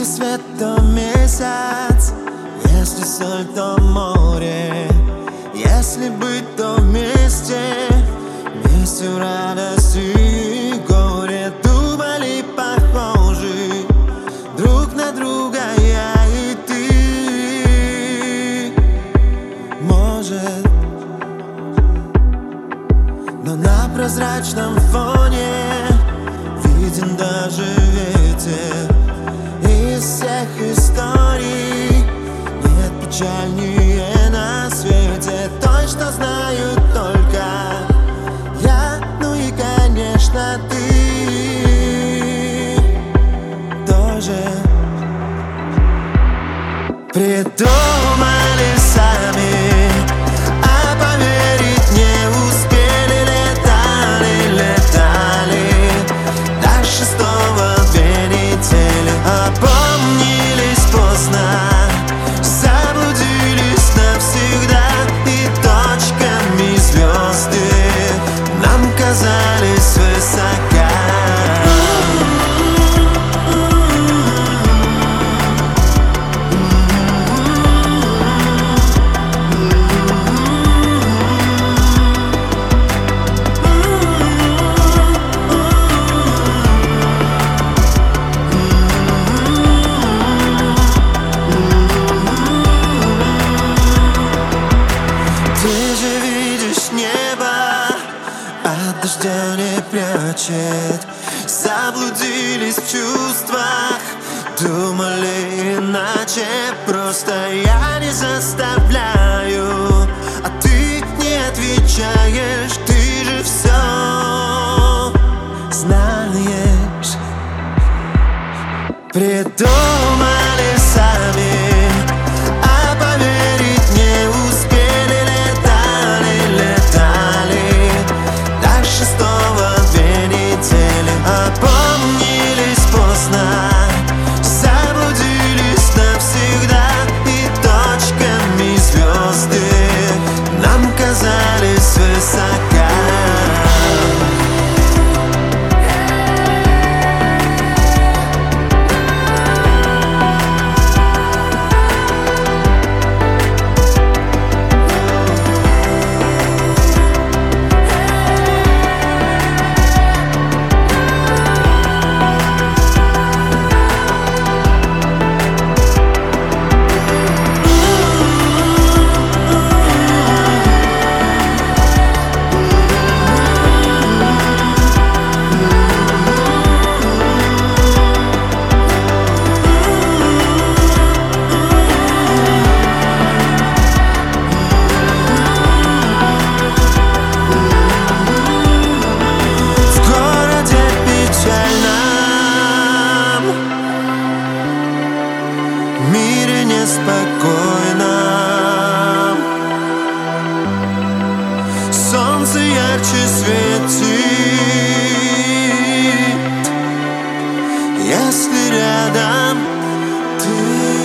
Если свет, то месяц, если соль, то море. Если быть, то вместе, вместе в радости и горе. Думали похожи друг на друга я и ты. Может, но на прозрачном фоне виден даже ветер. Из всех историй нет печальнее на свете, той, что знают только я, ну и, конечно, ты тоже. Придумали сами, а поверить не успели. Летали до 6-го 2 недели. Опомнились поздно, заблудились навсегда. И точками звезды нам казались высока. От дождя не прячет. Заблудились в чувствах, думали иначе. Просто я не заставляю, а ты не отвечаешь. Ты же все знаешь. Придумали сами, а поверить не успели. Летали до 6-го 2 недели. Опомнились поздно, заблудились навсегда. И точками звезды нам казались высока. В мире неспокойно, солнце ярче светит, если рядом ты.